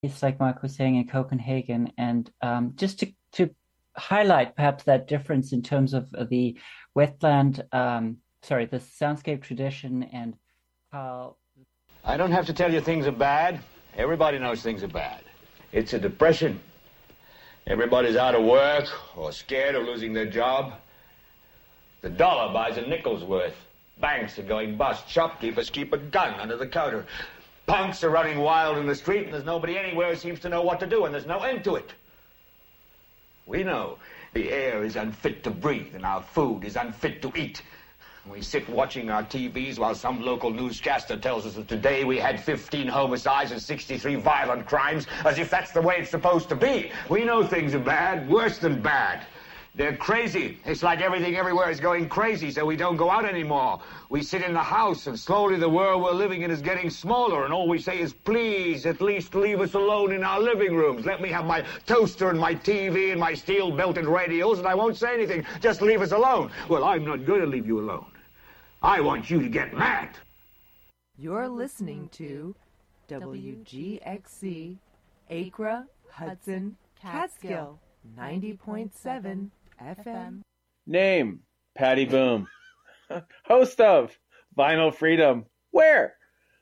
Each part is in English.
It's like Mark was saying in Copenhagen, and just to highlight perhaps that difference in terms of the wetland, the soundscape tradition and how. I don't have to tell you things are bad. Everybody knows things are bad. It's a depression. Everybody's out of work or scared of losing their job. The dollar buys a nickel's worth. Banks are going bust. Shopkeepers keep a gun under the counter. Punks are running wild in the street, and there's nobody anywhere who seems to know what to do, and there's no end to it. We know the air is unfit to breathe, and our food is unfit to eat. We sit watching our TVs while some local newscaster tells us that today we had 15 homicides and 63 violent crimes, as if that's the way it's supposed to be. We know things are bad, worse than bad. They're crazy. It's like everything everywhere is going crazy, so we don't go out anymore. We sit in the house, and slowly the world we're living in is getting smaller, and all we say is, please, at least leave us alone in our living rooms. Let me have my toaster and my TV and my steel-belted radios, and I won't say anything. Just leave us alone. Well, I'm not going to leave you alone. I want you to get mad. You're listening to WGXC, Acra, Hudson, Catskill, 90.7 FM. Name, Patty Boom. Host of Vinyl Freedom. Where?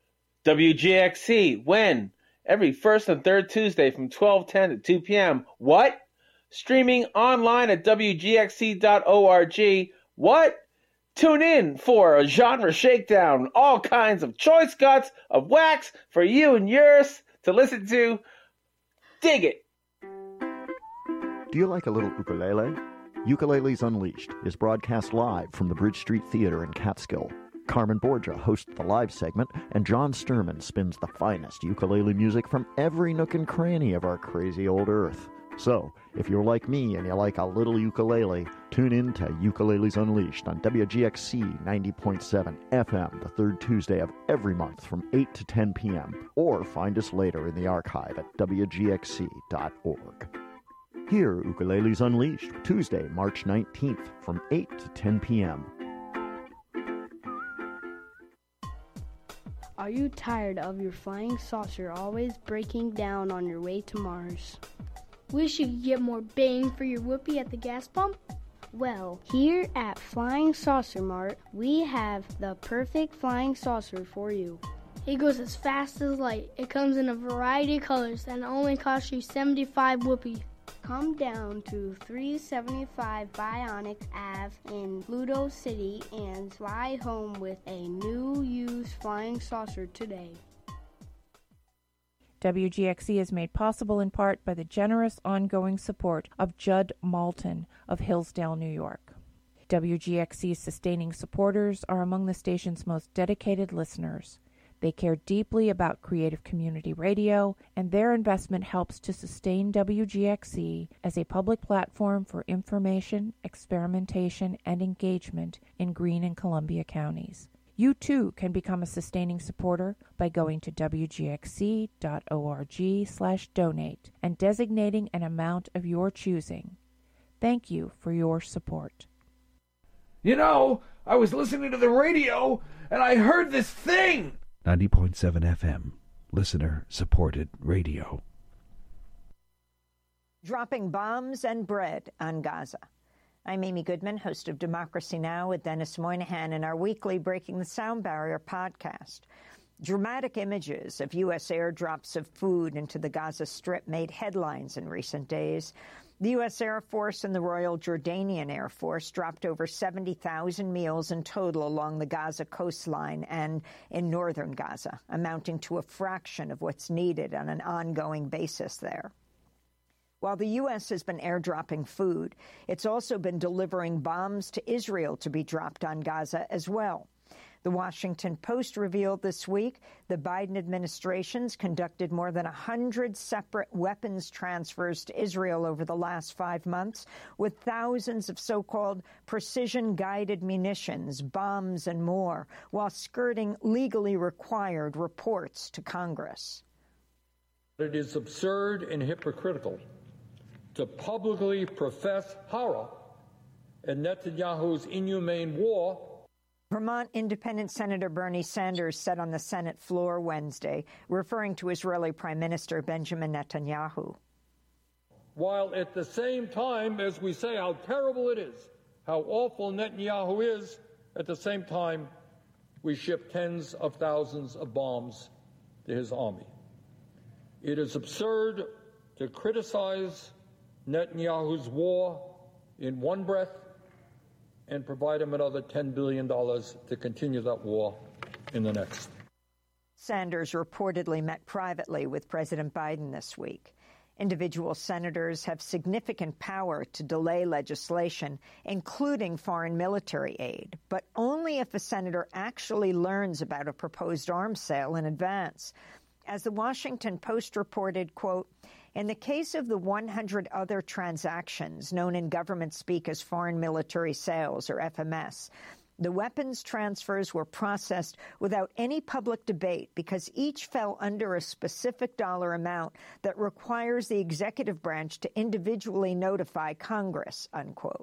WGXC. When? Every first and third Tuesday from 12:10 to 2 p.m. What? Streaming online at WGXC.org. What? Tune in for a genre shakedown. All kinds of choice cuts of wax for you and yours to listen to. Dig it. Do you like a little ukulele? Ukuleles Unleashed is broadcast live from the Bridge Street Theater in Catskill. Carmen Borgia hosts the live segment, and John Sturman spins the finest ukulele music from every nook and cranny of our crazy old earth. So, if you're like me and you like a little ukulele, tune in to Ukuleles Unleashed on WGXC 90.7 FM the third Tuesday of every month from 8 to 10 p.m. Or find us later in the archive at WGXC.org. Hear Ukuleles Unleashed Tuesday, March 19th from 8 to 10 p.m. Are you tired of your flying saucer always breaking down on your way to Mars? Wish you could get more bang for your whoopee at the gas pump? Well, here at Flying Saucer Mart, we have the perfect flying saucer for you. It goes as fast as light. It comes in a variety of colors and only costs you 75 whoopee. Come down to 375 Bionic Ave in Pluto City and fly home with a new used flying saucer today. WGXC is made possible in part by the generous ongoing support of Judd Malton of Hillsdale, New York. WGXC's sustaining supporters are among the station's most dedicated listeners. They care deeply about creative community radio, and their investment helps to sustain WGXC as a public platform for information, experimentation, and engagement in Greene and Columbia counties. You too can become a sustaining supporter by going to wgxc.org/donate and designating an amount of your choosing. Thank you for your support. You know, I was listening to the radio and I heard this thing. 90.7 FM, listener-supported radio. Dropping bombs and bread on Gaza. I'm Amy Goodman, host of Democracy Now! With Dennis Moynihan in our weekly Breaking the Sound Barrier podcast. Dramatic images of U.S. airdrops of food into the Gaza Strip made headlines in recent days. The U.S. Air Force and the Royal Jordanian Air Force dropped over 70,000 meals in total along the Gaza coastline and in northern Gaza, amounting to a fraction of what's needed on an ongoing basis there. While the U.S. has been airdropping food, it's also been delivering bombs to Israel to be dropped on Gaza as well. The Washington Post revealed this week the Biden administration's conducted more than 100 separate weapons transfers to Israel over the last 5 months, with thousands of so-called precision-guided munitions, bombs, and more, while skirting legally required reports to Congress. It is absurd and hypocritical to publicly profess horror at Netanyahu's inhumane war Vermont Independent Senator Bernie Sanders said on the Senate floor Wednesday, referring to Israeli Prime Minister Benjamin Netanyahu. While at the same time as we say how terrible it is, how awful Netanyahu is, at the same time we ship tens of thousands of bombs to his army. It is absurd to criticize Netanyahu's war in one breath and provide him another $10 billion to continue that war in the next. Sanders reportedly met privately with President Biden this week. Individual senators have significant power to delay legislation, including foreign military aid, but only if a senator actually learns about a proposed arms sale in advance. As the Washington Post reported, quote, in the case of the 100 other transactions known in government speak as foreign military sales, or FMS, the weapons transfers were processed without any public debate because each fell under a specific dollar amount that requires the executive branch to individually notify Congress, unquote.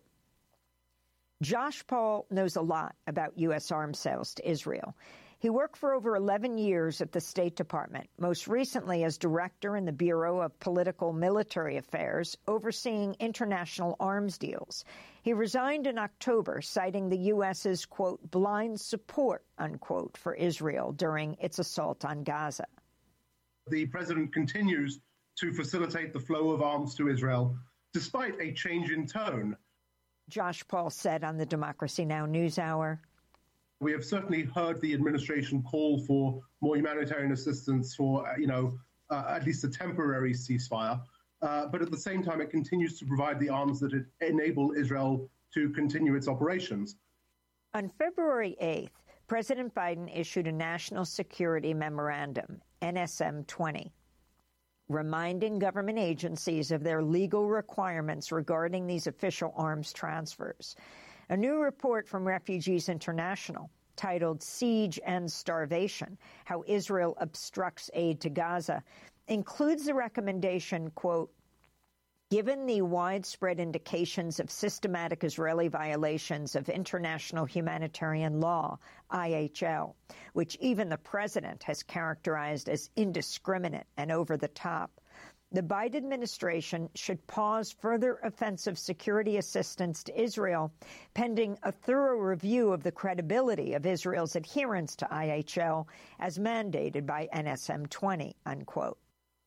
Josh Paul knows a lot about U.S. arms sales to Israel. He worked for over 11 years at the State Department, most recently as director in the Bureau of Political Military Affairs, overseeing international arms deals. He resigned in October, citing the U.S.'s, quote, blind support, unquote, for Israel during its assault on Gaza. The president continues to facilitate the flow of arms to Israel, despite a change in tone. Josh Paul said on the Democracy Now! NewsHour. We have certainly heard the administration call for more humanitarian assistance for, at least a temporary ceasefire. But at the same time, it continues to provide the arms that enable Israel to continue its operations. On February 8th, President Biden issued a National Security Memorandum, NSM 20, reminding government agencies of their legal requirements regarding these official arms transfers. A new report from Refugees International, titled Siege and Starvation, How Israel Obstructs Aid to Gaza, includes the recommendation, quote, given the widespread indications of systematic Israeli violations of international humanitarian law, IHL, which even the president has characterized as indiscriminate and over the top, the Biden administration should pause further offensive security assistance to Israel pending a thorough review of the credibility of Israel's adherence to IHL as mandated by NSM 20, unquote.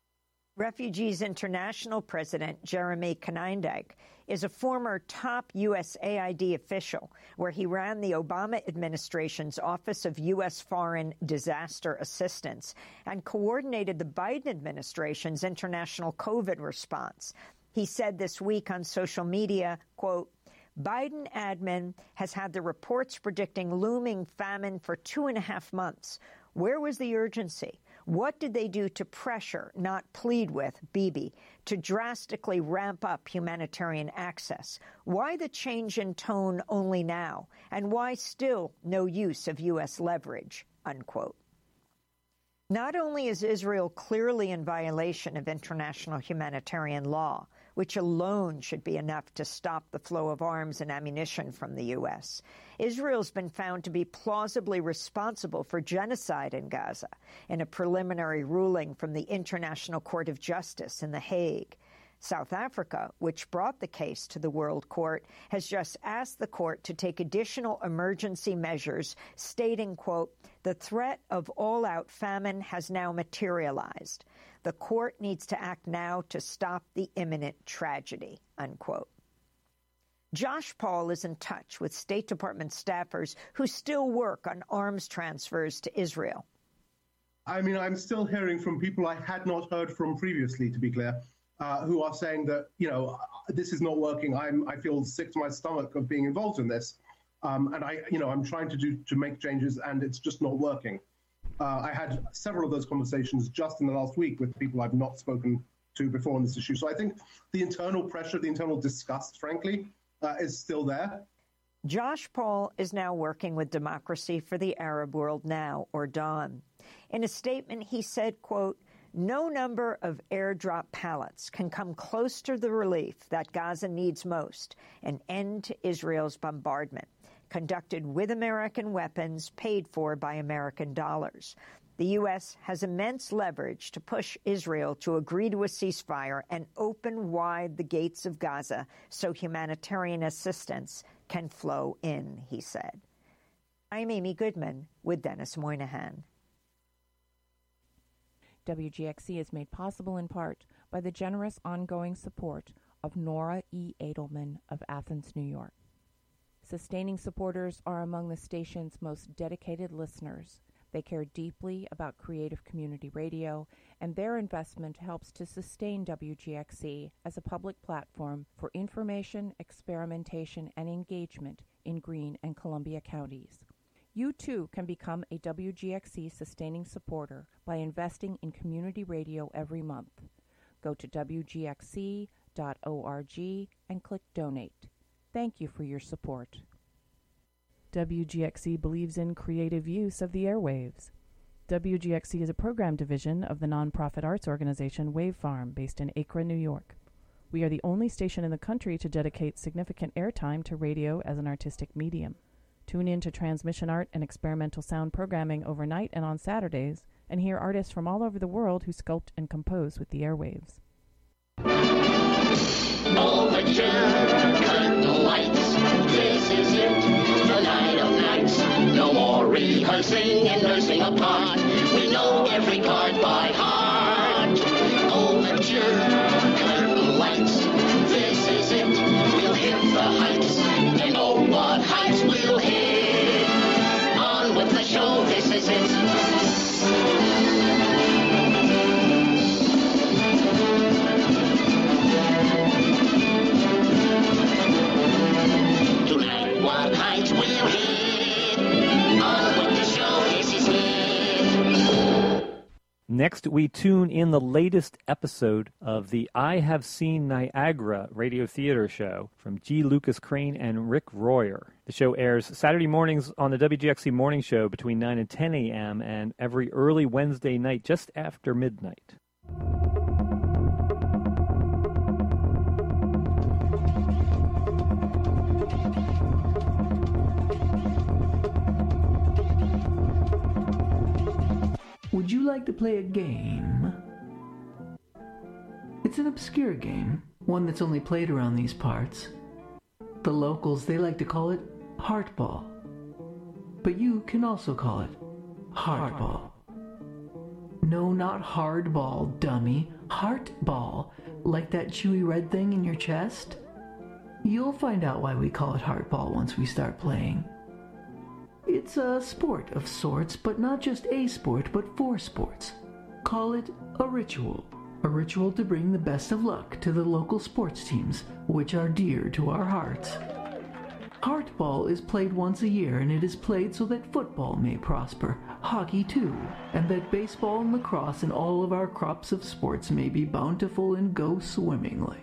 Refugees International President Jeremy Konyndyk is a former top USAID official, where he ran the Obama administration's Office of U.S. Foreign Disaster Assistance and coordinated the Biden administration's international COVID response. He said this week on social media, quote, Biden admin has had the reports predicting looming famine for 2.5 months. Where was the urgency? What did they do to pressure, not plead with, Bibi, to drastically ramp up humanitarian access? Why the change in tone only now? And why still no use of U.S. leverage, unquote? Not only is Israel clearly in violation of international humanitarian law, which alone should be enough to stop the flow of arms and ammunition from the U.S., Israel's been found to be plausibly responsible for genocide in Gaza in a preliminary ruling from the International Court of Justice in The Hague. South Africa, which brought the case to the World Court, has just asked the court to take additional emergency measures, stating, quote, the threat of all-out famine has now materialized. The court needs to act now to stop the imminent tragedy, unquote. Josh Paul is in touch with State Department staffers who still work on arms transfers to Israel. I mean, I'm still hearing from people I had not heard from previously, to be clear, who are saying that, this is not working. I feel sick to my stomach of being involved in this. And I'm trying to make changes, and it's just not working. I had several of those conversations just in the last week with people I've not spoken to before on this issue. So I think the internal pressure, the internal disgust, frankly, is still there. Josh Paul is now working with Democracy for the Arab World Now, or DAWN. In a statement, he said, quote, no number of airdrop pallets can come close to the relief that Gaza needs most, an end to Israel's bombardment. conducted with American weapons paid for by American dollars. The U.S. has immense leverage to push Israel to agree to a ceasefire and open wide the gates of Gaza so humanitarian assistance can flow in, he said. I'm Amy Goodman with Dennis Moynihan. WGXC is made possible in part by the generous ongoing support of Nora E. Edelman of Athens, New York. Sustaining supporters are among the station's most dedicated listeners. They care deeply about creative community radio, and their investment helps to sustain WGXC as a public platform for information, experimentation, and engagement in Greene and Columbia counties. You too can become a WGXC sustaining supporter by investing in community radio every month. Go to WGXC.org and click Donate. Thank you for your support. WGXC believes in creative use of the airwaves. WGXC is a program division of the nonprofit arts organization Wave Farm, based in Acre, New York. We are the only station in the country to dedicate significant airtime to radio as an artistic medium. Tune in to transmission art and experimental sound programming overnight and on Saturdays, and hear artists from all over the world who sculpt and compose with the airwaves. Overture, curtain lights, this is it, the night of nights. No more rehearsing and nursing apart, we know every card by heart. Overture, curtain lights, this is it, we'll hit the heights, and oh what heights we'll hit. On with the show, this is it. Tonight, what heights we'll hit. On with the show, this is it. Next, we tune in the latest episode of the I Have Seen Niagara radio theater show from G. Lucas Crane and Rick Royer. The show airs Saturday mornings on the WGXC Morning Show between 9 and 10 a.m. and every early Wednesday night just after midnight. Would you like to play a game? It's an obscure game, one that's only played around these parts. The locals, they like to call it Heartball. But you can also call it Hardball. No, not hardball, dummy. Heartball, like that chewy red thing in your chest. You'll find out why we call it Heartball once we start playing. It's a sport of sorts, but not just a sport, but 4 sports. Call it a ritual. A ritual to bring the best of luck to the local sports teams, which are dear to our hearts. Heartball is played once a year, and it is played so that football may prosper, hockey too, and that baseball and lacrosse and all of our crops of sports may be bountiful and go swimmingly.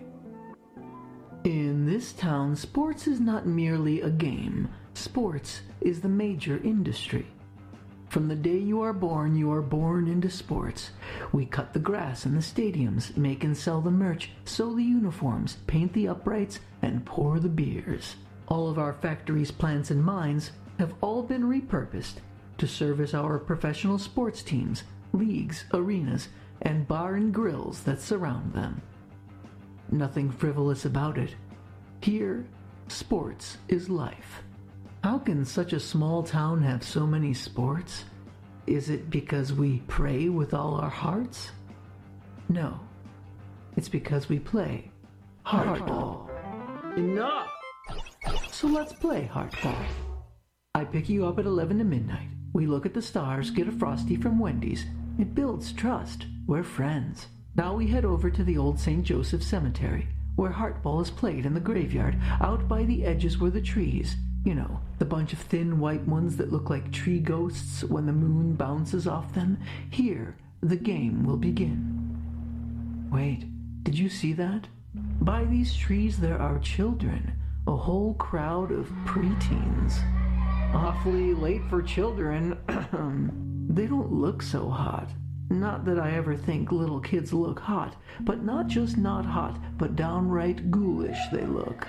In this town, sports is not merely a game. Sports is the major industry. From the day you are born into sports. We cut the grass in the stadiums, make and sell the merch, sew the uniforms, paint the uprights, and pour the beers. All of our factories, plants, and mines have all been repurposed to service our professional sports teams, leagues, arenas, and bar and grills that surround them. Nothing frivolous about it. Here, sports is life. How can such a small town have so many sports? Is it because we pray with all our hearts? No. It's because we play Heartball. Enough! So let's play Heartball. I pick you up at 11 to midnight. We look at the stars, get a Frosty from Wendy's. It builds trust. We're friends. Now we head over to the old St. Joseph Cemetery, where Heartball is played in the graveyard, out by the edges where the trees, you know, the bunch of thin white ones that look like tree ghosts when the moon bounces off them. Here, the game will begin. Wait, did you see that? By these trees there are children, a whole crowd of preteens. Awfully late for children. They don't look so hot. Not that I ever think little kids look hot, but not just not hot, but downright ghoulish they look.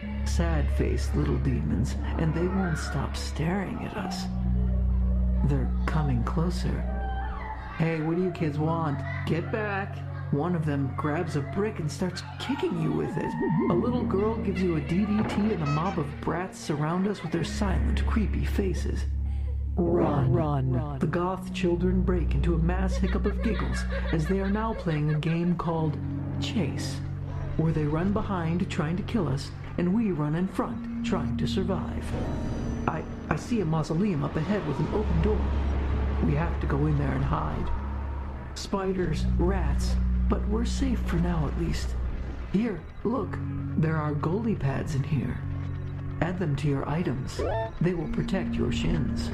sad-faced little demons, and they won't stop staring at us. They're coming closer. Hey, what do you kids want? Get back! One of them grabs a brick and starts kicking you with it. A little girl gives you a DDT, and a mob of brats surround us with their silent, creepy faces. Run, run. The goth children break into a mass hiccup of giggles as they are now playing a game called Chase, where they run behind trying to kill us, and we run in front trying to survive. I see a mausoleum up ahead with an open door. We have to go in there and hide. Spiders, rats, but we're safe for now at least. Here, look, there are goalie pads in here. Add them to your items. They will protect your shins.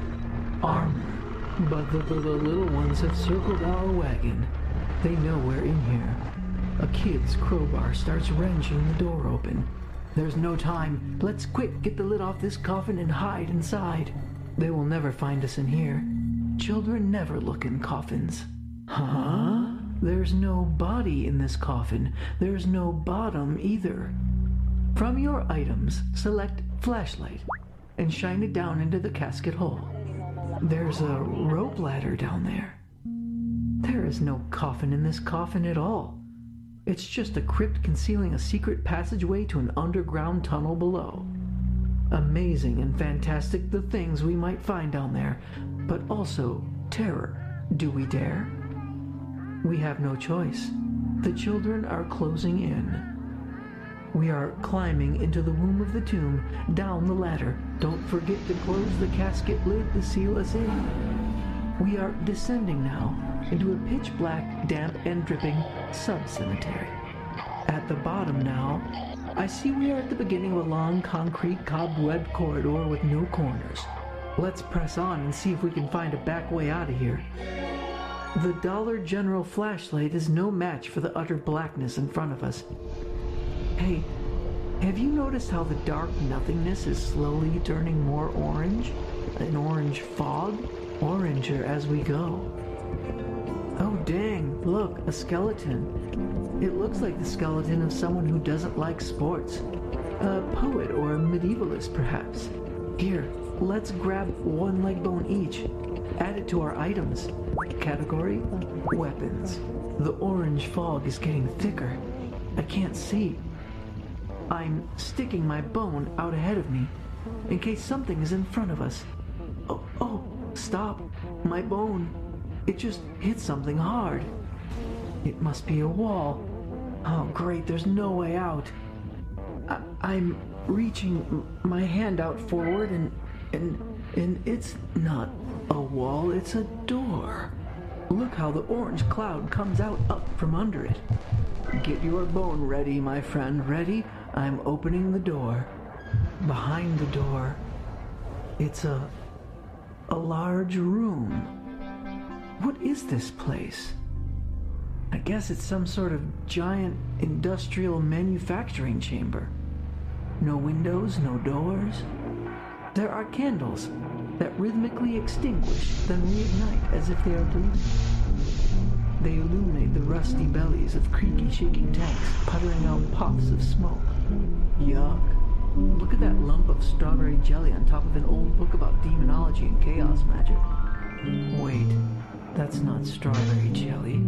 Armor. But the little ones have circled our wagon. They know we're in here. A kid's crowbar starts wrenching the door open. There's no time. Let's quick get the lid off this coffin and hide inside. They will never find us in here. Children never look in coffins. Huh? There's no body in this coffin. There's no bottom either. From your items, select flashlight and shine it down into the casket hole. There's a rope ladder down there. There is no coffin in this coffin at all. It's just a crypt concealing a secret passageway to an underground tunnel below. Amazing and fantastic the things we might find down there, but also terror. Do we dare? We have no choice. The children are closing in. We are climbing into the womb of the tomb, down the ladder. Don't forget to close the casket lid to seal us in. We are descending now into a pitch-black, damp, and dripping sub-cemetery. At the bottom now, I see we are at the beginning of a long concrete cobwebbed corridor with no corners. Let's press on and see if we can find a back way out of here. The Dollar General flashlight is no match for the utter blackness in front of us. Hey, have you noticed how the dark nothingness is slowly turning more orange? An orange fog? Oranger as we go. Oh dang, look, a skeleton. It looks like the skeleton of someone who doesn't like sports. A poet or a medievalist, perhaps. Here, let's grab one leg bone each. Add it to our items. Category, weapons. The orange fog is getting thicker. I can't see. I'm sticking my bone out ahead of me, in case something is in front of us. Oh, stop. My bone. It just hit something hard. It must be a wall. Oh, great, there's no way out. I'm reaching my hand out forward, and it's not a wall, it's a door. Look how the orange cloud comes out up from under it. Get your bone ready, my friend. Ready? I'm opening the door. Behind the door, it's a large room. What is this place? I guess it's some sort of giant industrial manufacturing chamber. No windows, no doors. There are candles that rhythmically extinguish, then reignite as if they are breathing. They illuminate the rusty bellies of creaky, shaking tanks, puttering out puffs of smoke. Yuck. Look at that lump of strawberry jelly on top of an old book about demonology and chaos magic. Wait, that's not strawberry jelly.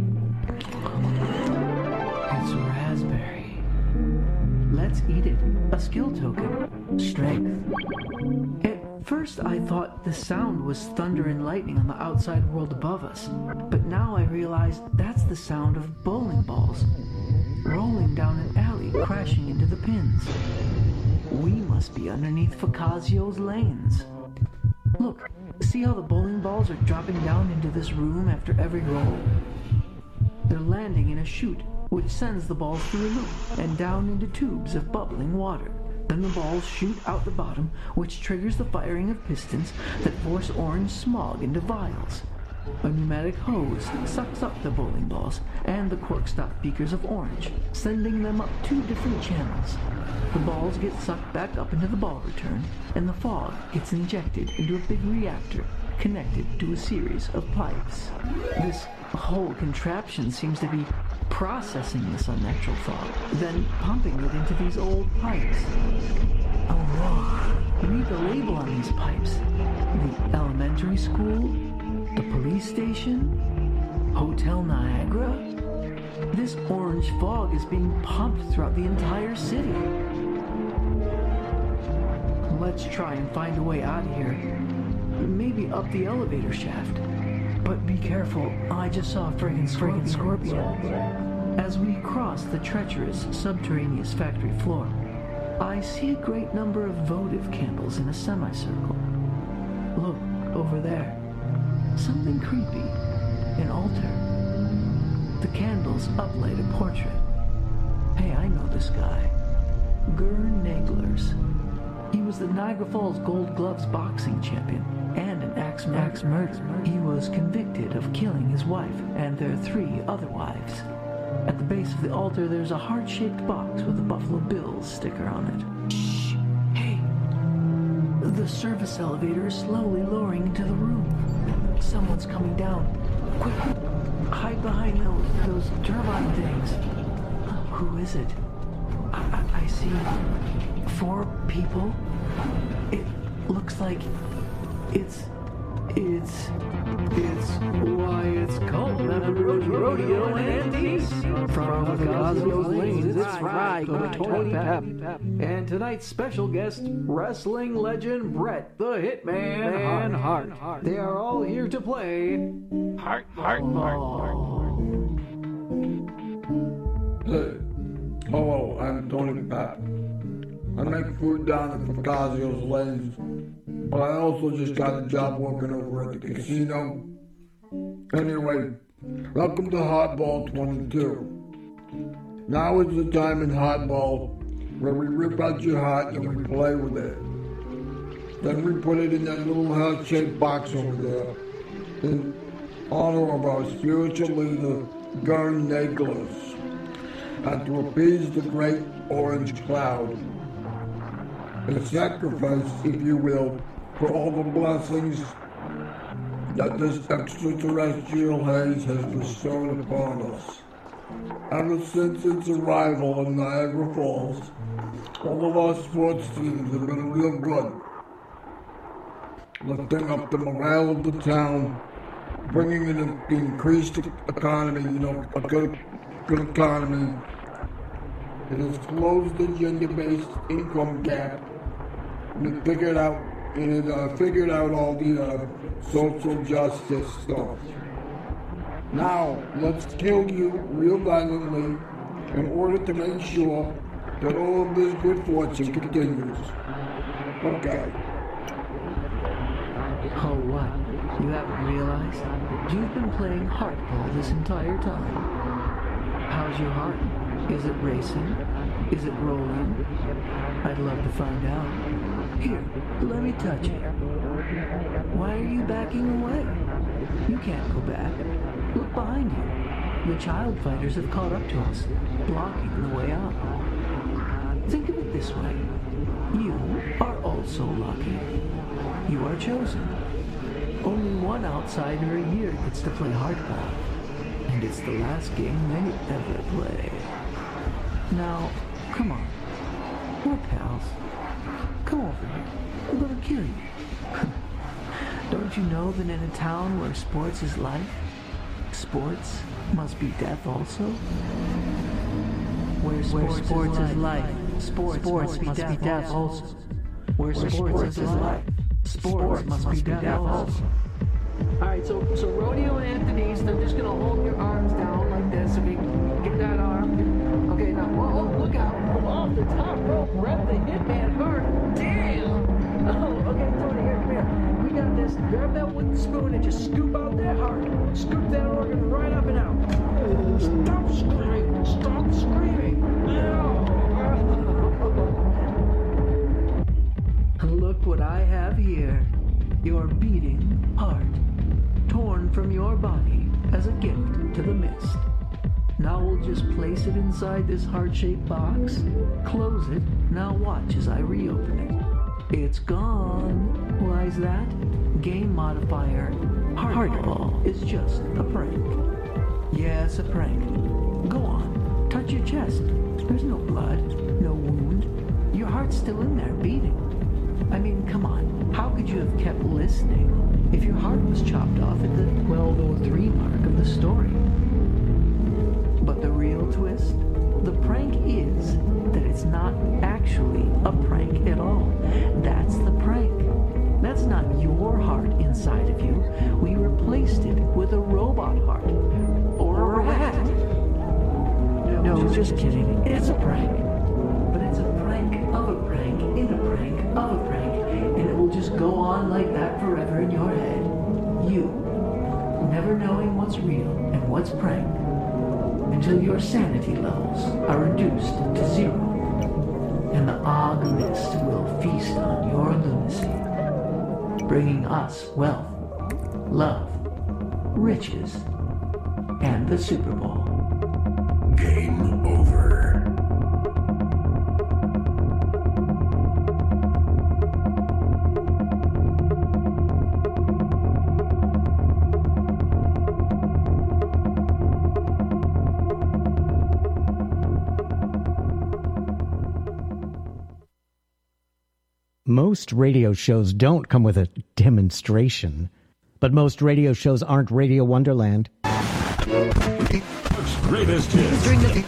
It's raspberry. Let's eat it. A skill token. Strength. At first I thought the sound was thunder and lightning on the outside world above us, but now I realize that's the sound of bowling balls rolling down an alley, crashing into the pins. We must be underneath Ficazio's lanes. Look, see how the bowling balls are dropping down into this room after every roll? They're landing in a chute, which sends the balls through a loop and down into tubes of bubbling water. Then the balls shoot out the bottom, which triggers the firing of pistons that force orange smog into vials. A pneumatic hose sucks up the bowling balls and the cork-stop beakers of orange, sending them up 2 different channels. The balls get sucked back up into the ball return, and the fog gets injected into a big reactor connected to a series of pipes. This whole contraption seems to be processing this unnatural thought, then pumping it into these old pipes. Oh no, read the label on these pipes. The elementary school, the police station, Hotel Niagara. This orange fog is being pumped throughout the entire city. Let's try and find a way out of here. Maybe up the elevator shaft. But be careful, I just saw a friggin' scorpion. As we cross the treacherous subterraneous factory floor, I see a great number of votive candles in a semicircle. Look, over there. Something creepy. An altar. The candles uplight a portrait. Hey, I know this guy. Gern Naglers. He was the Niagara Falls Gold Gloves boxing champion and an axe murderer. He was convicted of killing his wife and their 3 other wives. At the base of the altar, there's a heart-shaped box with a Buffalo Bills sticker on it. Shh! Hey! The service elevator is slowly lowering into the room. Someone's coming down. Quick! Hide behind those turbine things. Who is it? I see 4 people. It looks like it's why it's called Rodeo and Antiques. From the Cosmos Lanes, it's right, Tony Pep. And tonight's special guest, wrestling legend Bret the Hitman Hart. They are all here to play Hart. Hey, hello, I'm Tony Pep. I make food down at Picasio's Lanes, but I also just got a job working over at the casino. Anyway, welcome to Hardball 22. Now is the time in Hardball where we rip out your heart and we play with it. Then we put it in that little heart-shaped box over there in honor of our spiritual leader, Gern Naglers, and to appease the great orange cloud. A sacrifice, if you will, for all the blessings that this extraterrestrial haze has bestowed upon us. Ever since its arrival in Niagara Falls, all of our sports teams have been real good, lifting up the morale of the town, bringing in an increased economy, a good economy. It has closed the gender-based income gap. And it figured out all the social justice stuff. Now, let's kill you real violently in order to make sure that all of this good fortune continues. Okay. Oh, what? You haven't realized? You've been playing hardball this entire time. How's your heart? Is it racing? Is it rolling? I'd love to find out. Here, let me touch it. Why are you backing away? You can't go back. Look behind you. The child fighters have caught up to us, blocking the way out. Think of it this way. You are also lucky. You are chosen. Only one outsider a year gets to play hardball. And it's the last game they ever play. Now, come on. We're pals. Come over here. I'm gonna kill you. Don't you know that in a town where sports is life, sports must be death also? Where sports is life, sports must be death also. Where sports is life, sports must be death also. Alright, so Rodeo and Anthony's, they're just gonna hold your arms down like this. Okay, get that arm. Okay, now, look out. Off the top rope, Bret the Hitman Hart. Damn! Oh, okay, Tony, here, come here. We got this. Grab that wooden spoon and just scoop out that heart. Scoop that organ right up and out. Stop screaming! Stop screaming! Look what I have here. Your beating heart. Torn from your body as a gift to the mist. Now we'll just place it inside this heart-shaped box, close it, now watch as I reopen it. It's gone. Why's that? Game modifier. Hardball is just a prank. Yes, a prank. Go on, touch your chest. There's no blood, no wound. Your heart's still in there, beating. I mean, come on, how could you have kept listening if your heart was chopped off at the 12:03 mark of the story? But the real twist? The prank is that it's not actually a prank at all. That's the prank. That's not your heart inside of you. We replaced it with a robot heart. Or a rat. No, just kidding. It's a prank. But it's a prank of a prank in a prank of a prank. And it will just go on like that forever in your head. You, never knowing what's real and what's prank, until your sanity levels are reduced to 0. And the Og Mist will feast on your lunacy, bringing us wealth, love, riches, and the Super Bowl. Game over. Most radio shows don't come with a demonstration, but most radio shows aren't Radio Wonderland. Greatest hits.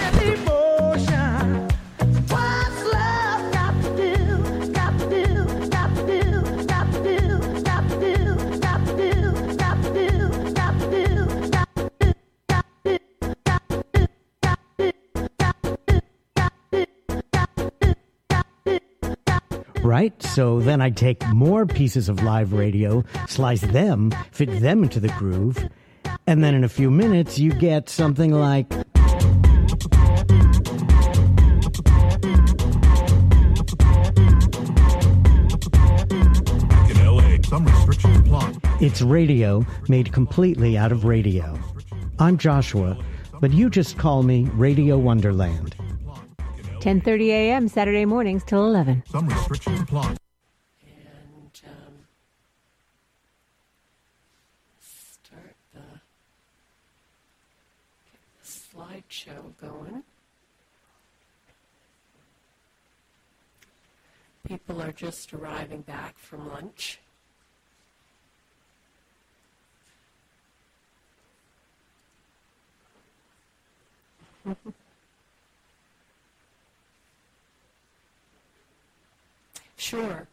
Right? So then I'd take more pieces of live radio, slice them, fit them into the groove, and then in a few minutes you get something like... In LA, some restrictions apply. It's radio made completely out of radio. I'm Joshua, but you just call me Radio Wonderland. 10:30 a.m. Saturday mornings till 11. Some restrictions apply. And start the slideshow going. People are just arriving back from lunch. Sure.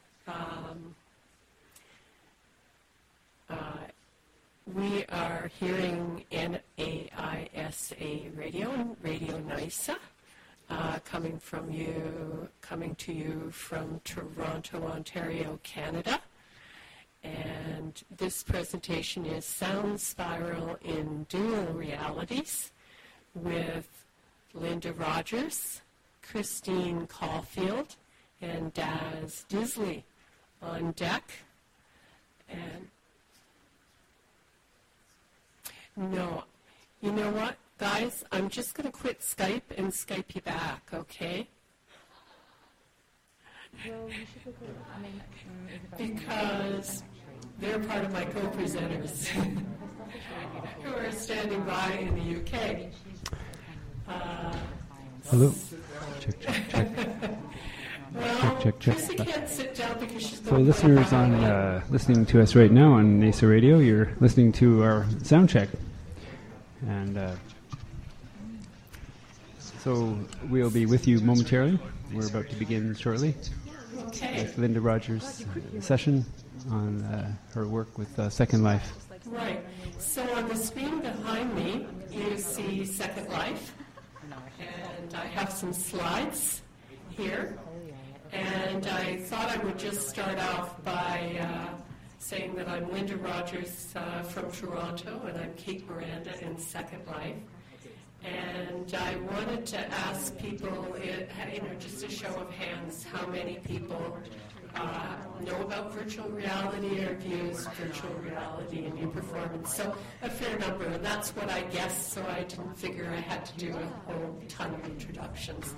We are hearing NAISA Radio and Radio NISA coming to you from Toronto, Ontario, Canada. And this presentation is Sound Spiral in Dual Realities with Linda Rogers, Christine Caulfield, and Daz Disley on deck. And no, you know what, guys? I'm just going to quit Skype and Skype you back, okay? Because they're part of my co-presenters who are standing by in the UK. Hello. Check. Well, check. Chrissy can't sit down because she's So listeners on listening to us right now on NAISA Radio, you're listening to our sound check. And so we'll be with you momentarily. We're about to begin shortly with Linda Rogers' session on her work with Second Life. Right. So on the screen behind me, you see Second Life. And I have some slides here. And I thought I would just start off by saying that I'm Linda Rogers from Toronto, and I'm Kate Miranda in Second Life. And I wanted to ask people, just a show of hands, how many people know about virtual reality or have used virtual reality in your performance. So a fair number, and that's what I guessed, so I didn't figure I had to do a whole ton of introductions.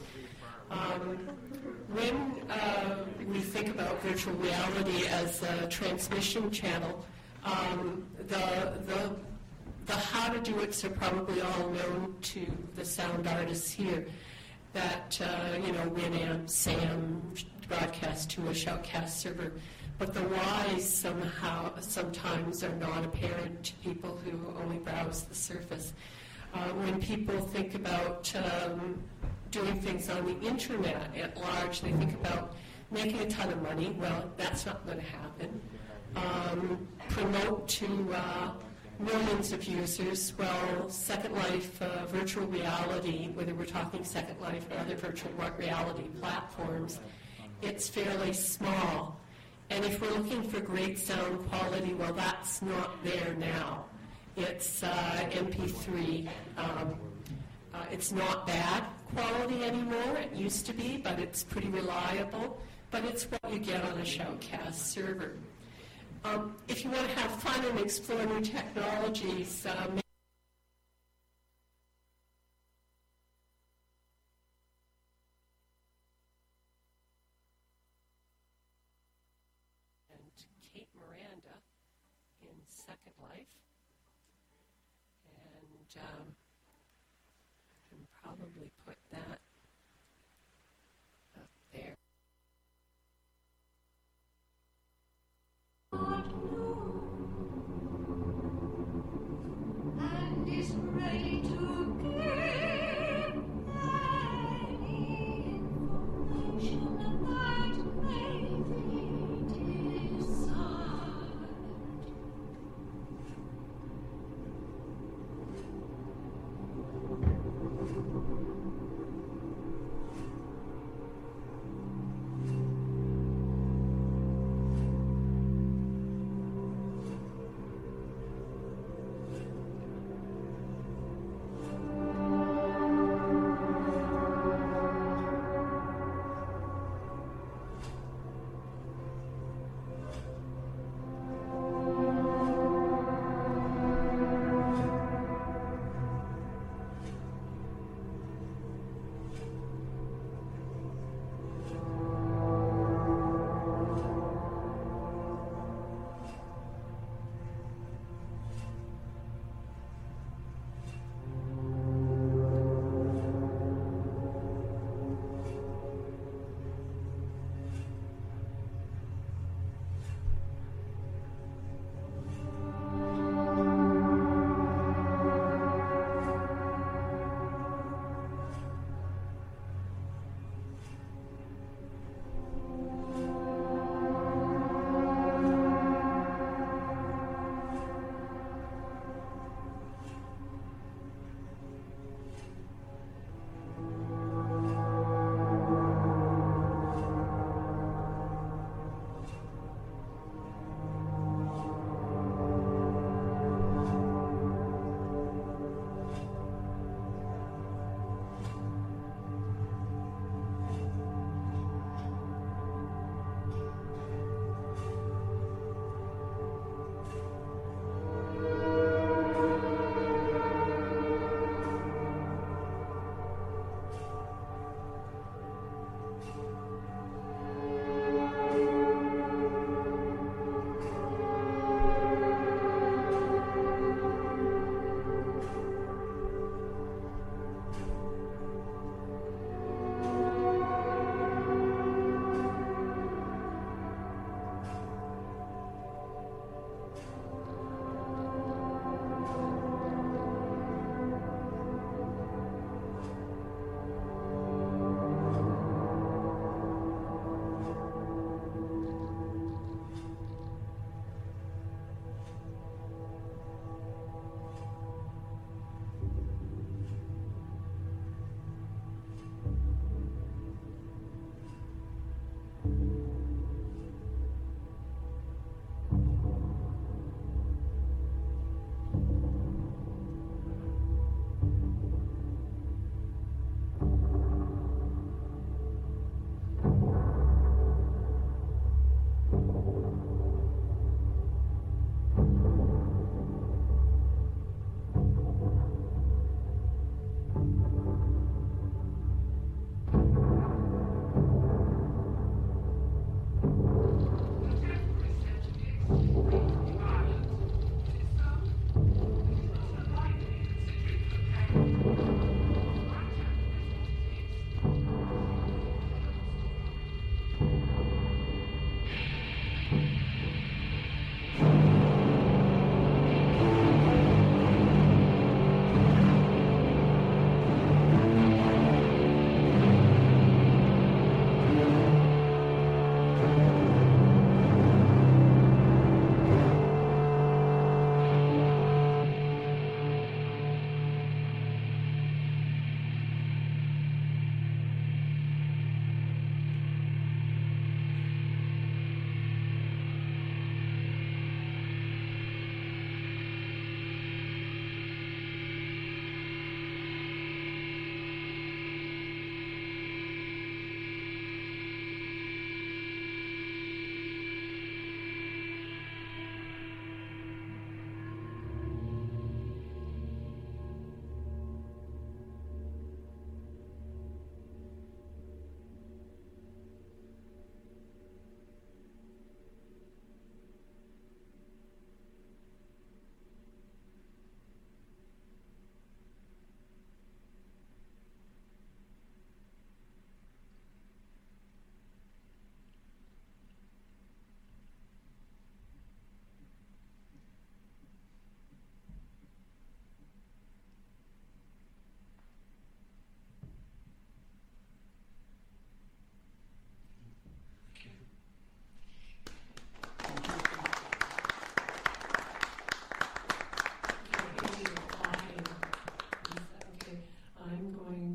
When we think about virtual reality as a transmission channel, the The how to do it's are probably all known to the sound artists here. That, Winamp, SAM, broadcast to a shoutcast server. But the whys sometimes are not apparent to people who only browse the surface. When people think about doing things on the internet at large, they think about making a ton of money. Well, that's not going to happen. Promote to millions of users. Well, Second Life virtual reality, whether we're talking Second Life or other virtual reality platforms, it's fairly small. And if we're looking for great sound quality, well, that's not there now. It's MP3. It's not bad quality anymore. It used to be, but it's pretty reliable. But it's what you get on a shoutcast server. If you want to have fun and explore new technologies, Kate Miranda in Second Life, and I can probably put that up there. And is ready to give any information that may be desired.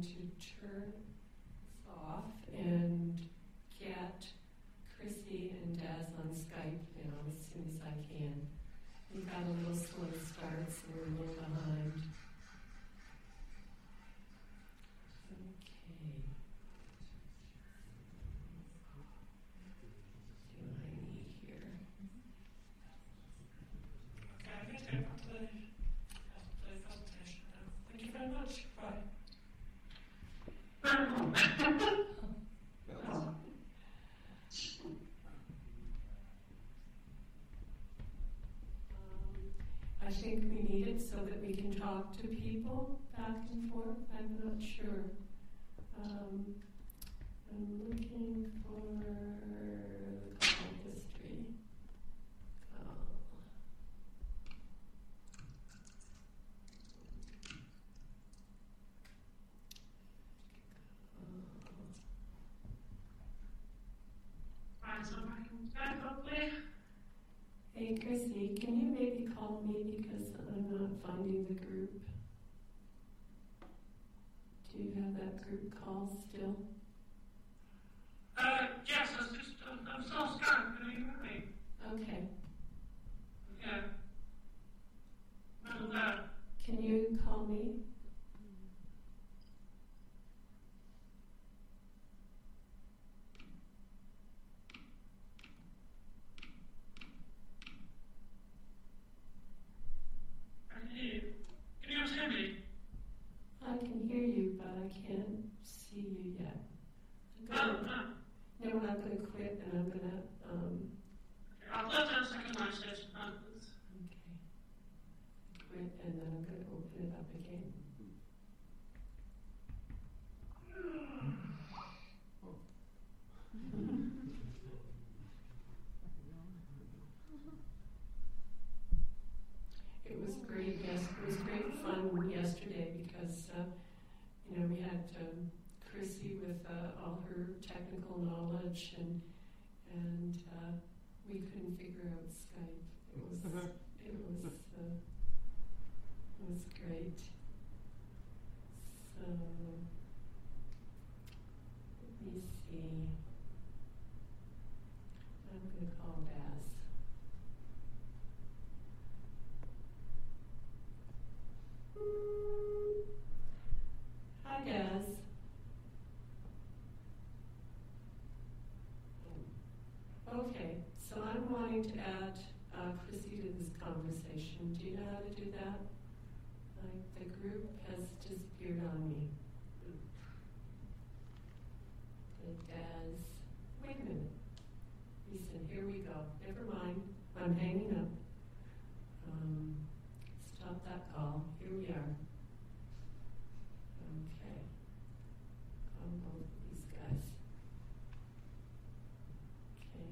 to turn this off and get Chrissy and Des on Skype now as soon as I can. We got a little slow start, so we're a little behind. Okay. What do I need here? Okay, I'm going to go to the presentation now. Thank you very much. Bye. I think we need it so that we can talk to people back and forth. I'm not sure. I'm looking for the call history. Hey, Chrissy, can you maybe call me because I'm not finding the group? Do you have that group call still? Yes, I'm still stuck. Can you hear me? Okay. Yeah. Can you call me? Can you understand me? I can hear you, but I can't see you yet. No, I'm going to quit and I'm going to... I'll close down the second line station. Okay. Quit and then I'm going to open it up again. It was great. Yes, it was great fun yesterday because we had Chrissy with all her technical knowledge and we couldn't figure out Skype. It was great. So let me see. I'm going to call Baz. Hi, Des. Okay, so I'm wanting to add Chrissy to this conversation. Do you know how to do that? The group has disappeared on me. Des. Wait a minute. Listen, here we go. Never mind. I'm hanging up. Stop that call. Here we are. Okay. Call both of these guys. Okay.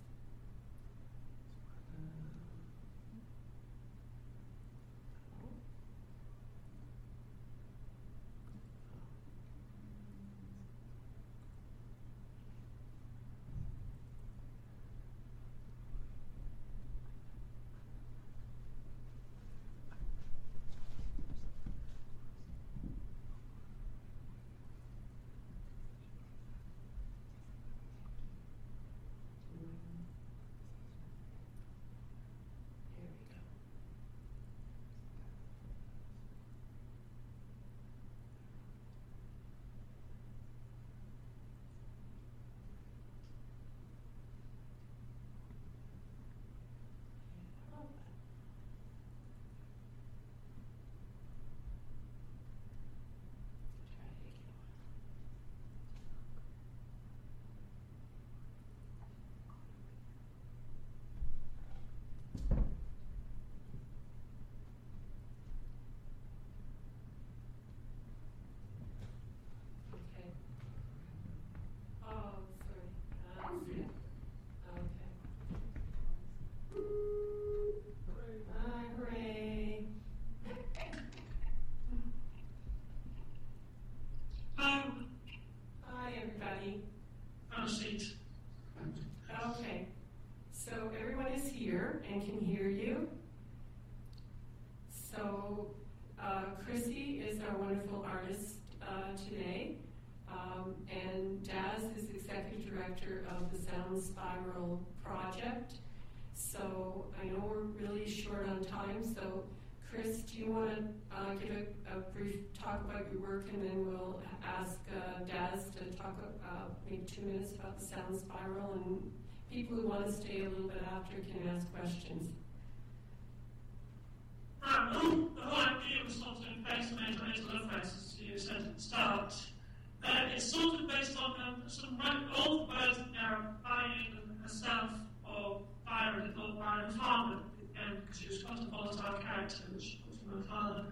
Okay, so everyone is here and can hear you. So Chrissy is our wonderful artist today. executive director of the Sound Spiral project. So I know we're really short on time, so Chris, do you want to give a brief talk about your work, and then we'll ask Daz to talk maybe 2 minutes about the Sound Spiral, and people who want to stay a little bit after can ask questions. The whole idea was sort of based on Angela's Love Fest, as you said at the start. It's sort of based on some old words that are buying herself or Byron or Byron Farmer, because she was quite a volatile character, which was from her father.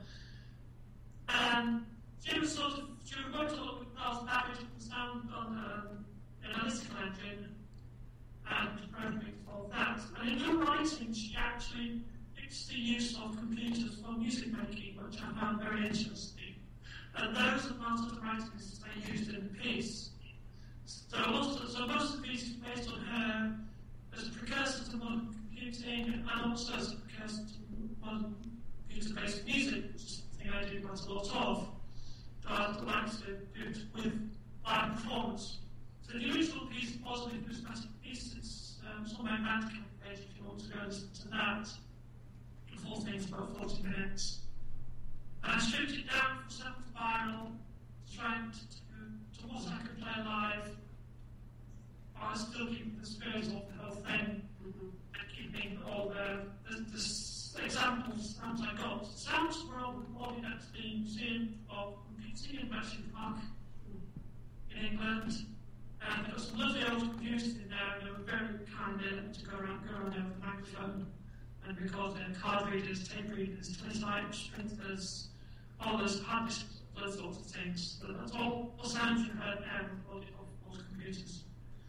She was going to look at Carl's Babbage and sound on an analytical engine and programming for that. And in her writing, she actually fixed the use of computers for music making, which I found very interesting. And those are part of the writings they used in the piece. So most of the piece is based on her as a precursor to modern computing and also as a precursor to modern computer-based music, which is something I do quite a lot of. So I'd like to do it with live performance. So the original piece was an acoustic piece. It's on my Bandcamp page if you want to go and listen to that. The whole thing's about 40 minutes. And I stripped it down from Sound Spiral, trying to what I could play live, while still keeping the spirit of the whole thing, and keeping all the examples I got. Sounds were all recorded at the Museum of Computing in Battersea Park in England, and there were some lovely old computers in there, and they were very kind to go around there with the microphone and record their card readers, tape readers, teletypes, printers, all those hard disks, those sorts of things. So that's all sounds you heard there recorded off old computers.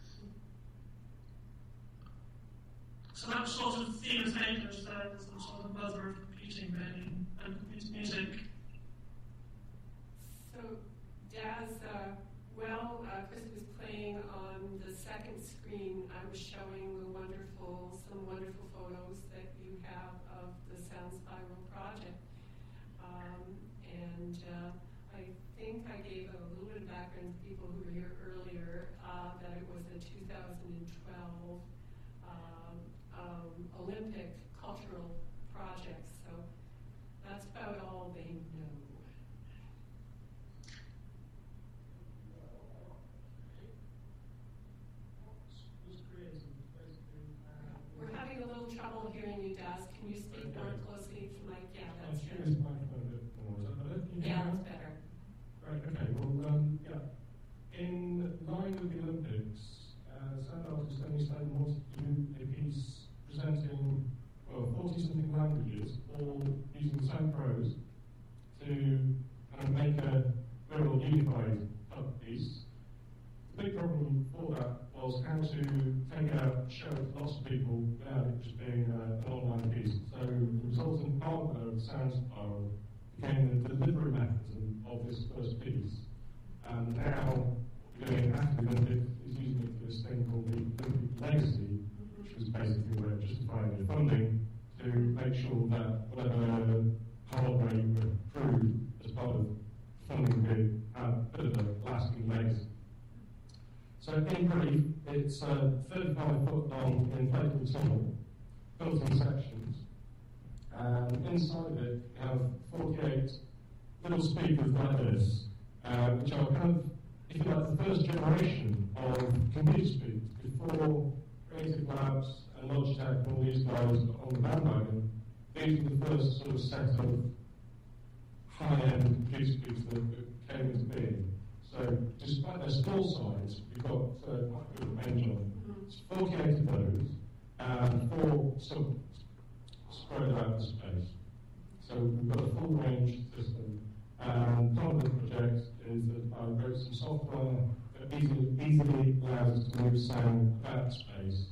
So that was sort of Thea Taylor's there as the sort of mother of computing really, and computer music. So, Daz, Chris was playing on the second screen. I was showing some wonderful photos that you have of the Sound Spiral project. I think I gave a little bit of background to people who were here earlier, that it was a 2012 Olympic cultural project. So that's about all they know. We're having a little trouble hearing you, Daz. Can you speak more closely to the mic? Yeah, that's good. Yeah, that's better. Right, okay, well, in line with the Olympics, sound artist Tony Stone wanted to do a piece presenting 40-something languages, all using Sound Pros, to kind of make a very well unified piece. The big problem for that was how to take a show to lots of people without it just being an online piece. So the resultant hardware of Sound Spiral became the delivery mechanism of this first piece. And now, doing after the Olympics, is using it for this thing called the Olympic Legacy, which was basically a way of justifying the funding to make sure that whatever hardware you accrued as part of funding bid had a bit of a lasting legacy. So in brief, it's a 35-foot long inflatable tunnel, built in sections, and inside of it you have 48 little speakers like this, which are kind of, if you like, the first generation of computer speakers. Before Creative Labs and Logitech and all these guys on the bandwagon, these were the first sort of set of high-end computer speakers that came into being. So despite their small size, we've got quite a good range of them. It's 48 of those, and 4 spread out the space. So we've got a full range system. And part of the project is that I wrote some software that easily allows us to move sound about space.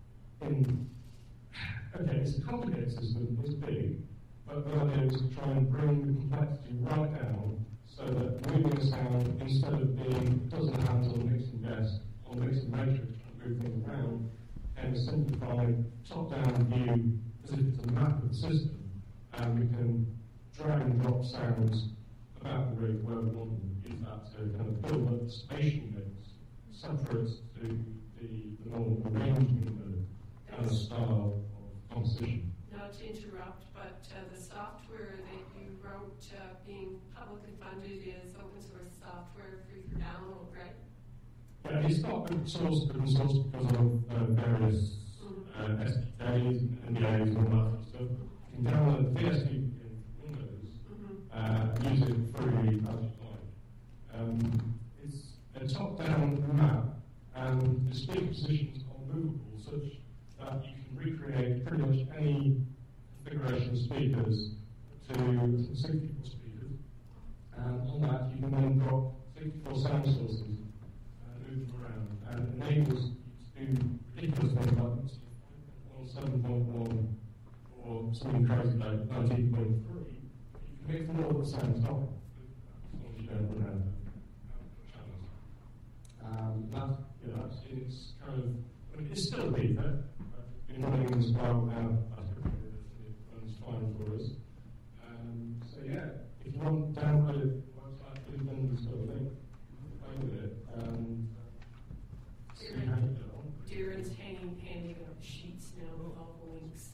It's a complicated system, it's big, but the idea is to try and bring the complexity right down so that moving a sound, instead of being a dozen hands on a mixing desk or mixing matrix to move things around, can a simplified top-down view as if it's a map of the system, and we can drag and drop sounds about the rig where we want them. Use that to kind of build up the spatial mix separate to the normal arrangement and the style of composition. Not to interrupt, but the software that you wrote being publicly funded is open source software, free for download, right? Yeah, it's not open source because of various SDKs, NDAs, and all that stuff. You can download the VSD in Windows, use it freely as you like. It's a top-down map, and the speaker positions are movable such that you can recreate pretty much any configuration of speakers to 64 speakers, and on that you can then drop 64 sound sources and move them around, and it enables you to do ridiculous things like 7.1 or something crazy like 19.3. You can make them all at the same time, as long as you don't run out of channels. It's kind of, I mean, it's still a beta. It's been running this while now. It runs fine for us. So yeah, if you want to download it, then this sort of thing, play with it. See how you get on. Darren's handing out sheets now with all the links.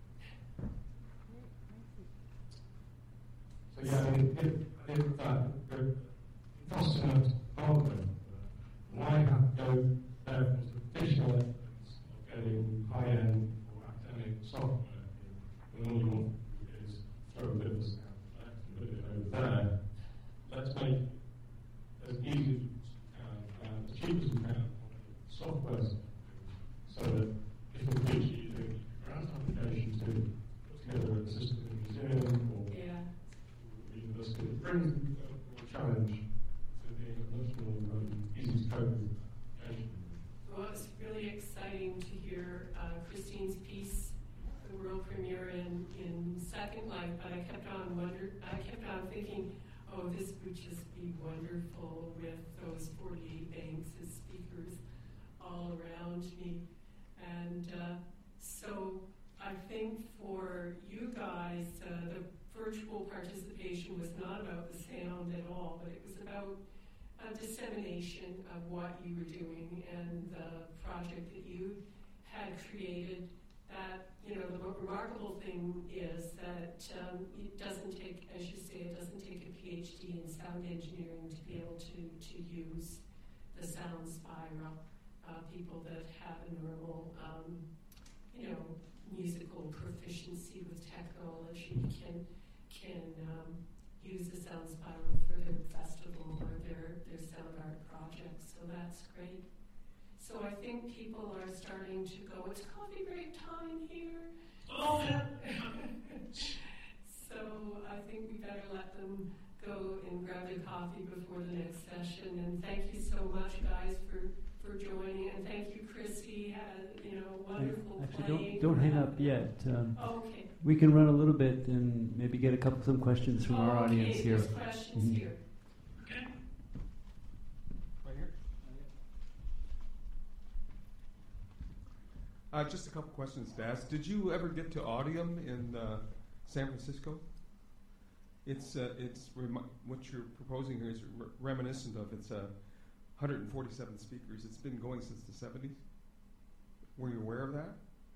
So yeah, I mean, it costs enough hardware. Why have to go there for traditional efforts of getting high-end or academic software when all you want to do is throw a bit of sound left and put it over there? Let's make it as easy as we can and as cheap as we can on the software side, so that if in the future you think grant application to put together a system in a museum or university, it brings a challenge to being a much more easy to cope with. Well, it's really exciting to hear Christine's piece, the world premiere in Second Life, but I kept on thinking, oh, this would just be wonderful with those 48 banks as speakers all around me. And so I think for you guys, the virtual participation was not about the sound at all, but it was about dissemination of what you were doing and the project that you had created. That, the remarkable thing is that it doesn't take, as you say, it doesn't take a PhD in sound engineering to be able to use the sound spiral. People that have a normal, musical proficiency with technology can use the sound spiral for their festival or their sound art projects. So that's great. So I think people are starting to go, it's coffee break time here. Oh, yeah. So I think we better let them go and grab their coffee before the next session. And thank you so much, guys, for joining. And thank you, Christy. Wonderful playing. Actually, don't hang up yet. Okay. We can run a little bit and maybe get some questions from our audience here. There's questions here. Okay. Right here. Just a couple questions to ask. Did you ever get to Audium in San Francisco? It's what you're proposing here is reminiscent of. It's 147 speakers. It's been going since the 70s. Were you aware of that?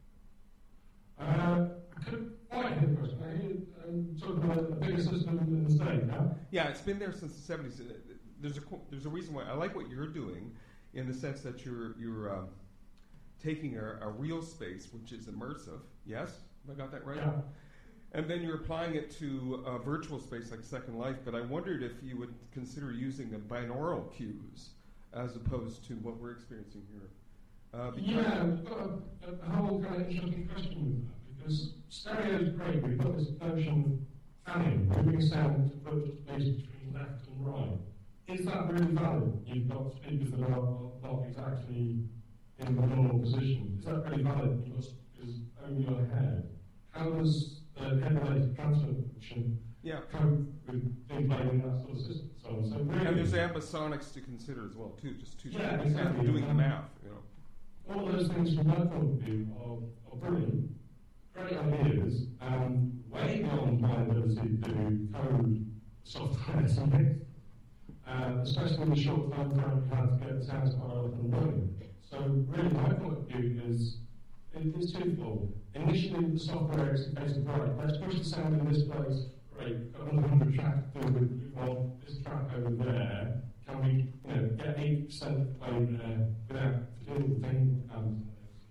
I couldn't quite hear the question. Sort of a bigger system in the state, huh? Yeah, it's been there since the 70s. There's a reason why I like what you're doing, in the sense that you're taking a real space, which is immersive. Yes, have I got that right? Yeah. And then you're applying it to a virtual space like Second Life. But I wondered if you would consider using the binaural cues as opposed to what we're experiencing here. We've got a whole kind of interesting question with that, because stereo is great. We've got this notion of fanning, moving sound to put space between left and right. Is that really valid? You've got speakers that are not exactly in the normal position. Is that really valid? Because it's over your head. How does the head-related transfer function cope with things like in that sort of system? So really, and there's ambisonics to consider as well, too. Just exactly. Doing the math, All those things from my point of view are brilliant, great ideas, and way beyond my ability to code software. especially in the short time frame you had to get the sound file up and running. So really, my point of view is it's twofold. Initially, the software is basically right. Let's push the sound in this place. Great, got 100 tracks to do with this track over there. Can we, get 80% play there without dealing with things and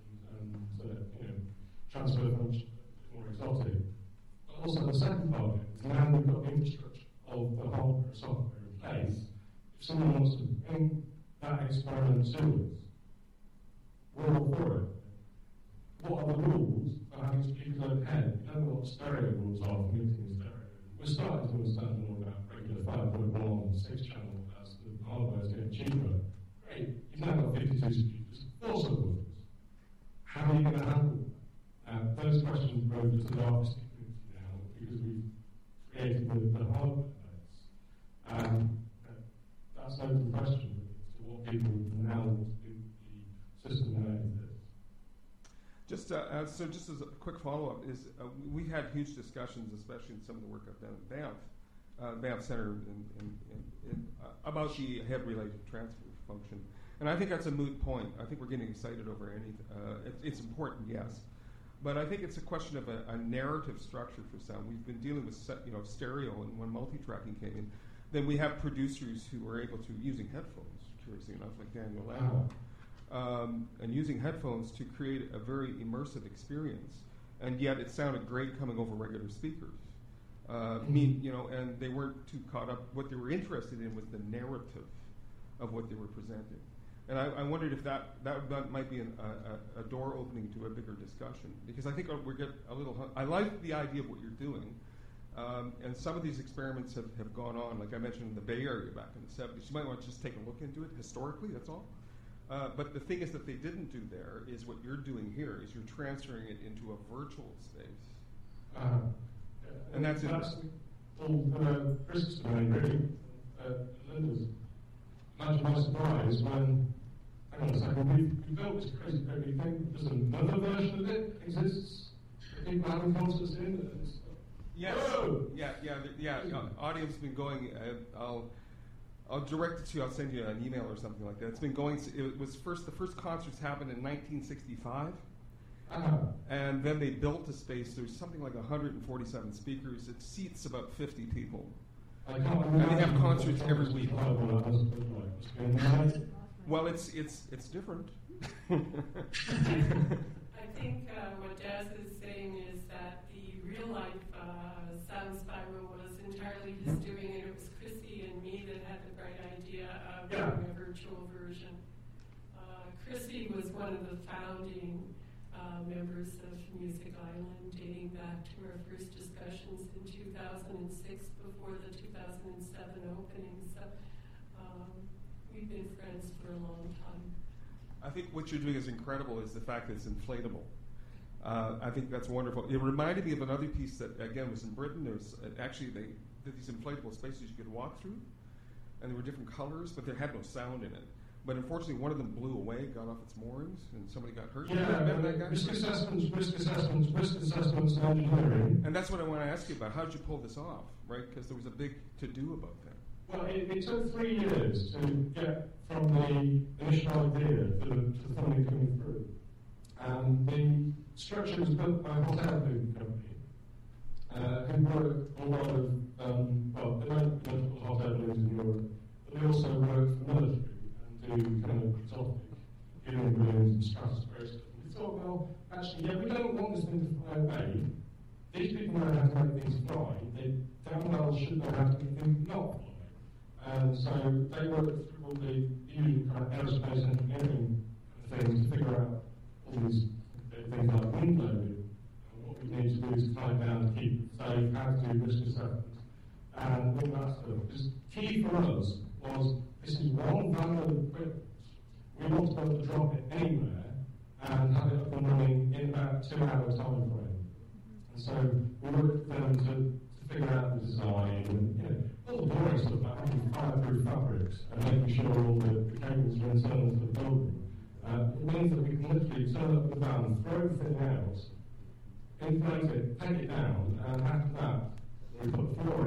transfer functions more exotic? But also the second part of it is now we've got the infrastructure of the hardware and software in place. If someone wants to bring that experiment to us, we're all for it. What are the rules for having speakers overhead? We don't know what stereo rules are for mixing stereo. We're starting to understand more about regular 5.1, 6-channel as the hardware is getting cheaper. Great, you've now got 52 speakers, 4 subwoofers. How are you going to handle that? Those questions grow to the artistic community now because we've created the hardware base. That's an open question as to what people now want to do with the system now exists. Just as a quick follow-up, is we had huge discussions, especially in some of the work I've done at Banff Center, about the head-related transfer function. And I think that's a moot point. I think we're getting excited over anything. It's important, yes. But I think it's a question of a narrative structure for sound. We've been dealing with stereo, and when multi-tracking came in, then we have producers who were able to, using headphones, curiously enough, like Daniel Landa, and using headphones to create a very immersive experience. And yet it sounded great coming over regular speakers. And they weren't too caught up. What they were interested in was the narrative of what they were presenting. And I wondered if that might be a door opening to a bigger discussion, because I think we get a little. I like the idea of what you're doing, and some of these experiments have gone on. Like I mentioned in the Bay Area back in the 70s. You might want to just take a look into it historically. That's all. But the thing is that they didn't do there is what you're doing here is you're transferring it into a virtual space, and that's interesting. Well, Chris's domain really. Linda's. Imagine my surprise when, hang on a second, we built this crazy big thing. There's another version of it exists that people having concerts in. Yes. Whoa! Yeah. Audio's been going. I'll direct it to you. I'll send you an email or something like that. It's been going. It was the first concerts happened in 1965, and then they built a space. There's something like 147 speakers. It seats about 50 people. And they have concerts every week. Well, it's different. I think what Daz is saying is that the real life sound spiral was entirely his doing, and it was Chrissy and me that had the bright idea of doing a virtual version. Chrissy was one of the founding members of Music Island, dating back to our first discussions in 2006 before the 2007 opening. So we've been friends for a long time. I think what you're doing is incredible is the fact that it's inflatable. I think that's wonderful. It reminded me of another piece that, again, was in Britain. There's actually, they did these inflatable spaces you could walk through, and there were different colors, but there had no sound in it. But unfortunately, one of them blew away, got off its moorings, and somebody got hurt. Risk assessments, and engineering. And that's what I want to ask you about. How did you pull this off, right? Because there was a big to-do about that. Well, it took 3 years to get from the initial idea to the funding coming through. And the structure was built by a hotel food company, who work a lot of, they don't build hot air balloons in Europe, but they also work for military. Do kind of exotic helium balloons and stratospheric stuff. We thought, well, actually, we don't want this thing to fly away. These people know how to make things fly. They damn well should know how to make things not fly. And so they worked through all the usual kind of aerospace engineering things to figure out all these things like wind loading. And what we need to do is tie down to keep it safe, how to do risk assessment, and all that stuff. Because key for us was this is one valid equipment. We want to be able to drop it anywhere and have it up and running in about 2 hours time frame. And so we worked with them to figure out the design and all the boring stuff like having fireproof fabrics and making sure all the cables are internal to the building. It means that we can literally turn up the van, throw the thing out, inflate it, take it down, and after that we put the floor in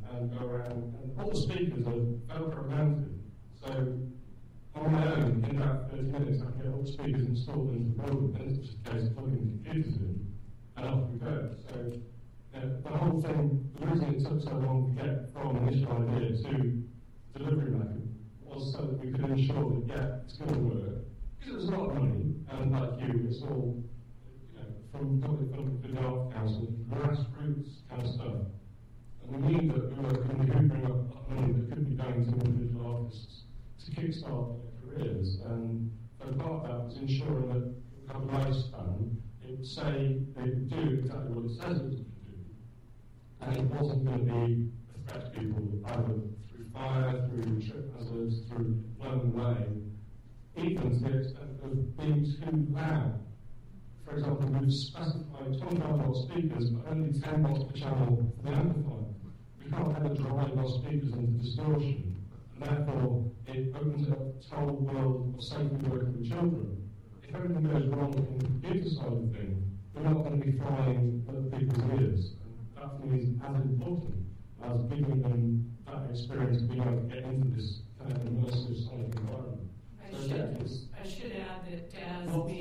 and go around, and all the speakers are Velcro mounted. So on my own, in about 30 minutes, I can get all the speakers installed into the building, and it's just a case of plugging the computers in, and off we go. So the whole thing, the reason it took so long to get from initial idea to delivery method was so that we could ensure that, yeah, it's going to work. Because it was a lot of money, and like you, it's all, from public funding for the Art Council, grassroots kind of stuff. And we need that we were hoovering up money that could be going to individual artists to kickstart their careers. And so part of that was ensuring that it would have a lifespan. It would say they would do exactly what it says it was going to do. And it wasn't going to be a threat to people either through fire, through trip hazards, through blown away, even to the extent of being too loud. For example, we've specified 25 watt speakers, but only 10 watts per channel for the amplifier. We can't ever drive our speakers into distortion, and therefore it opens up the whole world of safely working with children. If everything goes wrong in the computer side of things, we're not going to be frying other people's ears. And that for me is as important as giving them that experience of being able to get into this kind of immersive sonic environment. I should add that Daz made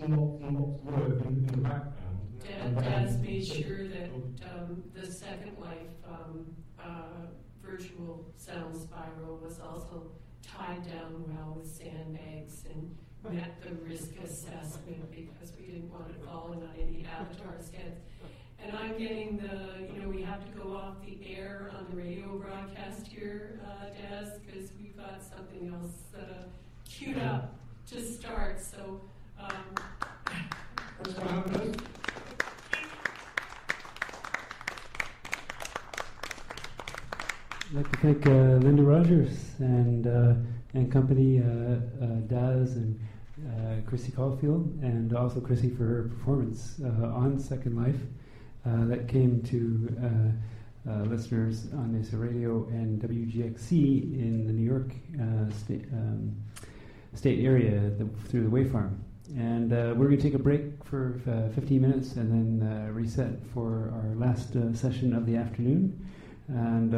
sure that the Second Life virtual sound spiral was also tied down well with sandbags and met the risk assessment because we didn't want it falling on any avatars' heads. And I'm getting we have to go off the air on the radio broadcast here, Daz, because we've got something else queued up to start. So, That's what happened. I'd like to thank Linda Rogers and company, Daz and Chrissy Caulfield, and also Chrissy for her performance on Second Life that came to listeners on Mesa Radio and WGXC in the New York state area through the Wave Farm. And we're going to take a break for 15 minutes and then reset for our last session of the afternoon. And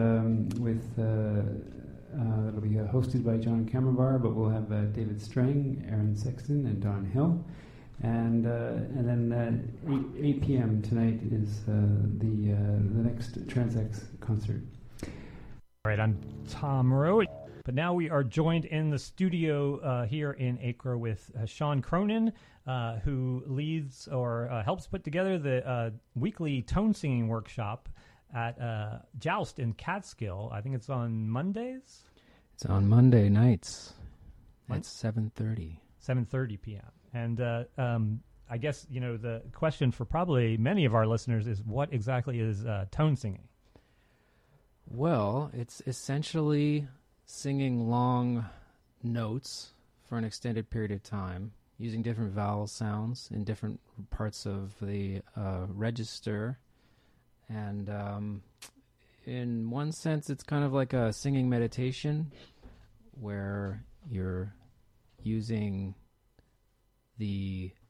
it'll be hosted by John Cameronbar, but we'll have David Strang, Aaron Sexton, and Don Hill. And then 8 p.m. tonight is the next Transex concert. All right, I'm Tom Rowe. But now we are joined in the studio here in Acre with Sean Cronin, who leads or helps put together the weekly tone singing workshop at Joust in Catskill. I think it's on Mondays? It's on Monday nights at 7:30. 7:30 p.m. And I guess, the question for probably many of our listeners is, what exactly is tone singing? Well, it's essentially singing long notes for an extended period of time, using different vowel sounds in different parts of the register. And in one sense, it's kind of like a singing meditation where you're using the